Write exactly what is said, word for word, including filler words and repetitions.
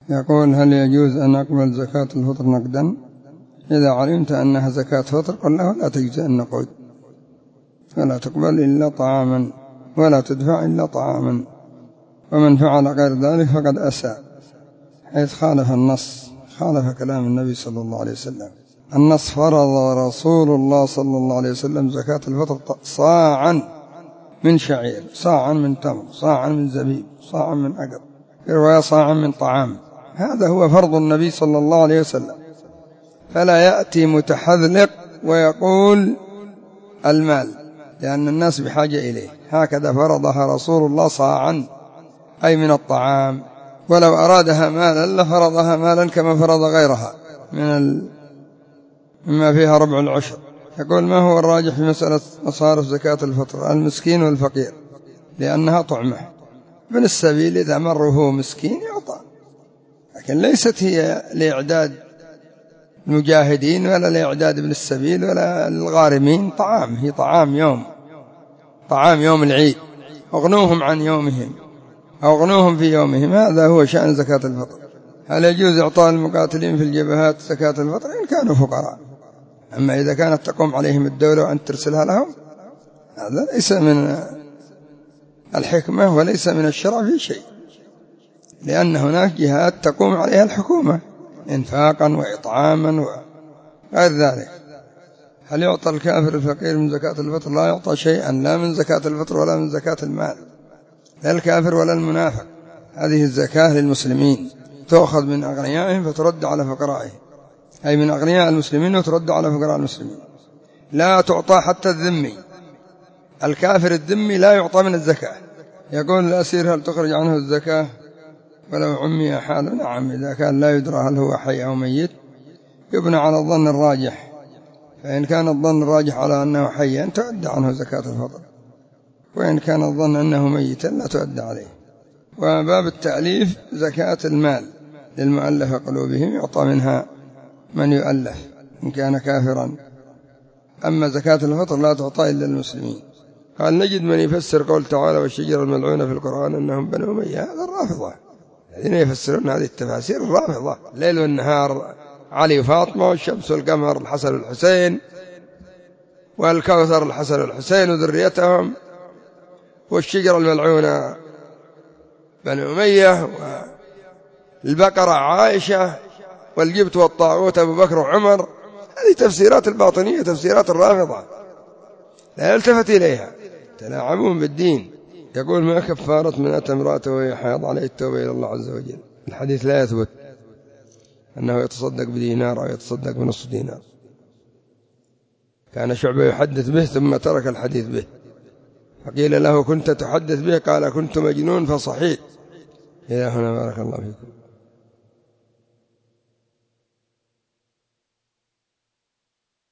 يقول: هل يجوز أن أقبل زكاة الفطر نقدا؟ إذا علمت أنها زكاة فطر قل له لا تجزئ النقود، فلا تقبل إلا طعاما ولا تدفع إلا طعاما، ومن فعل غير ذلك فقد أساء، حيث خالف النص، خالف كلام النبي صلى الله عليه وسلم. النص: فرض رسول الله صلى الله عليه وسلم زكاة الفطر صاعا من شعير، صاعا من تمر، صاعا من زبيب، صاعا من أقط، في رواية صاعا من طعام. هذا هو فرض النبي صلى الله عليه وسلم، فلا يأتي متحذلق ويقول المال، لأن الناس بحاجة إليه. هكذا فرضها رسول الله صاعا، أي من الطعام، ولو أرادها مالا لفرضها مالا كما فرض غيرها من ال... مما فيها ربع العشر. يقول: ما هو الراجح في مسألة مصارف زكاة الفطر؟ المسكين والفقير، لأنها طعمة. ابن السبيل إذا مر وهو مسكين يعطى، لكن ليست هي لإعداد المجاهدين ولا لإعداد ابن السبيل ولا الغارمين. طعام، هي طعام يوم، طعام يوم العيد، اغنوهم عن يومهم أو اغنوهم في يومهم. هذا هو شأن زكاة الفطر. هل يجوز إعطاء المقاتلين في الجبهات زكاة الفطر إن كانوا فقراء؟ أما إذا كانت تقوم عليهم الدولة وأن ترسلها لهم، هذا ليس من الحكمة وليس من الشرع في شيء، لأن هناك جهات تقوم عليها الحكومة إنفاقا وإطعاما وغير ذلك. هل يعطى الكافر الفقير من زكاة الفطر؟ لا يعطى شيئا، لا من زكاة الفطر ولا من زكاة المال، لا الكافر ولا المنافق. هذه الزكاة للمسلمين، تأخذ من أغنيائهم فترد على فقرائهم، أي من أغنياء المسلمين وترد على فقراء المسلمين. لا تعطى حتى الذمي، الكافر الذمي لا يعطى من الزكاة. يقول الأسير: هل تخرج عنه الزكاة ولو عمي حاله؟ نعم، إذا كان لا يدرى هل هو حي أو ميت يبنى على الظن الراجح، فإن كان الظن الراجح على أنه حيا تؤدى عنه زكاة الفطر، وإن كان الظن أنه ميتا لا تؤدى عليه. وباب التأليف زكاة المال للمؤلف قلوبهم، يعطى منها من يؤلف إن كان كافرا. أما زكاة الفطر لا تعطى إلا للمسلمين. قال: نجد من يفسر قول تعالى: والشجرة الملعونة في القرآن أنهم بنو أمية. هذا الرافضة الذين يفسرون هذه التفاسير، الرافضة. الليل والنهار علي وفاطمة، والشمس والقمر الحسن والحسين، والكوثر الحسن والحسين وذريتهم، والشجرة الملعونة بنو أمية، والبقرة عائشة، والجبت والطاغوت أبو بكر وعمر. هذه تفسيرات الباطنية، تفسيرات الرافضة، لا يلتفت إليها، تلاعبون بالدين. يقول: ما كفارة من أتى امرأته وهي حائض عليه التوبة إلى الله عز وجل؟ الحديث لا يثبت أنه يتصدق بدينار أو يتصدق بنصف دينار. كان شعبة يحدث به ثم ترك الحديث به، فقيل له: كنت تحدث به؟ قال: كنت مجنون فصحيح. إلى هنا، بارك الله فيكم.